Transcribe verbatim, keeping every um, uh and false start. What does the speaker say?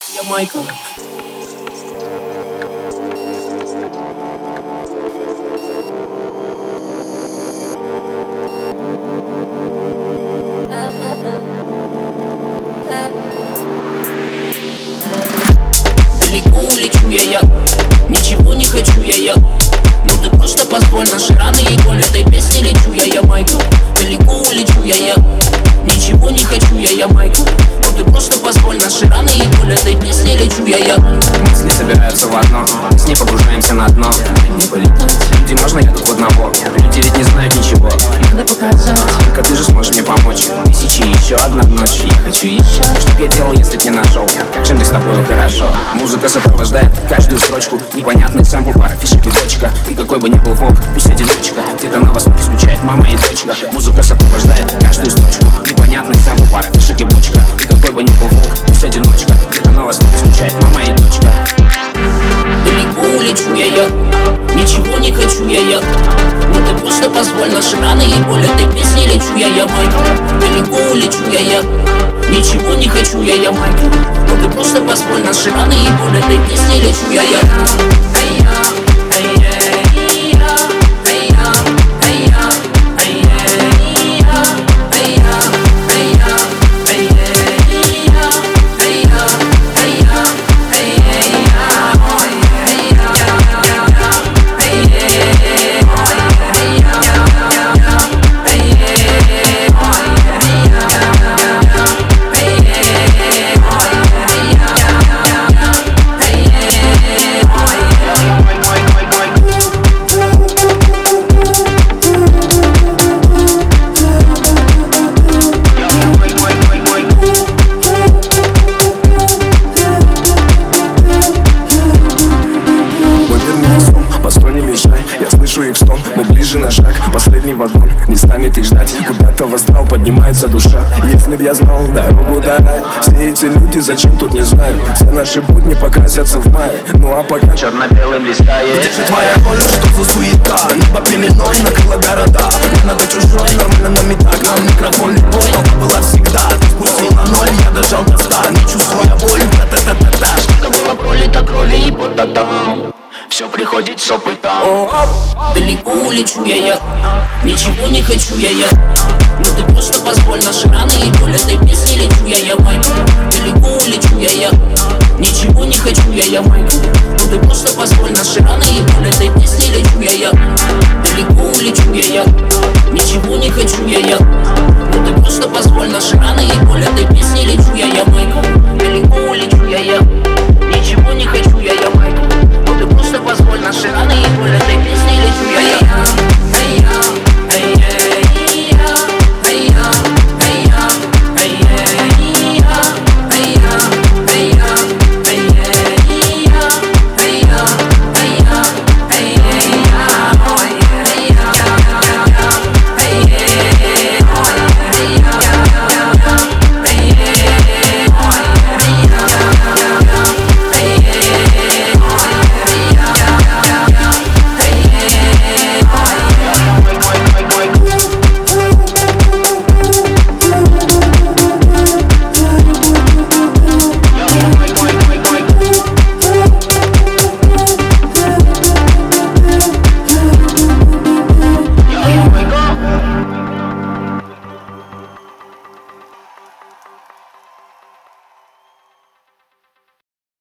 Я Майкл. Далеко улечу я, я ничего не хочу я, я ну ты просто позволь, наши раны и боль этой песни лечу я, я Майкл. Далеко улечу я, я ничего не хочу я, я Майкл. Ну ты просто позволь, наши раны и боль этой песни лечу я, я мысли собираются в одно, с ней погружаемся на дно. Не полетать, люди, можно я тут в одного? Люди ведь не знают ничего. Надо показать, только ты же сможешь мне помочь. Тысячи еще одна ночь. Я хочу еще. Что б я делал, если б не нашел? Как же мне с тобой хорошо. Музыка сопровождает каждую строчку. Непонятный сэмпл, пара фишек и точка. И какой бы ни был волк, пусть одиночка. Где-то на востоке скучает мама и дочка. Музыка сопровождает каждую строчку. Непонятный сэмпл, пара фишек и точка. И какой бы ни был волк, пусть одиночка. Где-то на востоке скучает мама и дочка. Далеко улечу я, я ничего не хочу я, я ну ты просто позволь, наши раны и боль этой песни лечу я, я Майкл. Далеко улечу я, я ничего не хочу я, я Майкл. Ну ты просто позволь, наши раны и боль этой песни лечу я, я их стон, мы ближе на шаг. Последний вагон не станет их ждать. Куда-то в астрал поднимается душа. Если б я знал дорогу до рая, все эти люди зачем тут не знаю. Все наши будни покрасятся в мае. Ну а пока черно-белым листает. Где же твоя воля, что за суета? Небо племенной накрыло города. Мне надо чужой, нормально нам и так. Нам микрофон любой, толпа была всегда. Ты спустил на ноль, я дожал до ста. Не чувствуя боль, та-та-та-та-та. Сколько было пролито крови и потом все приходит с опытом. Далеко улечу я, я ничего не хочу я, я ну ты просто позволь, наши раны и боль этой песни лечу я, я Майкл. Далеко улечу я, я ничего не хочу я, я Майкл. Ну ты просто позволь, наши раны и боль этой песни лечу я, я далеко улечу я, я ничего не хочу я, я ну ты просто позволь, наши раны и боль этой песни лечу я, я Майкл. Далеко улечу я, я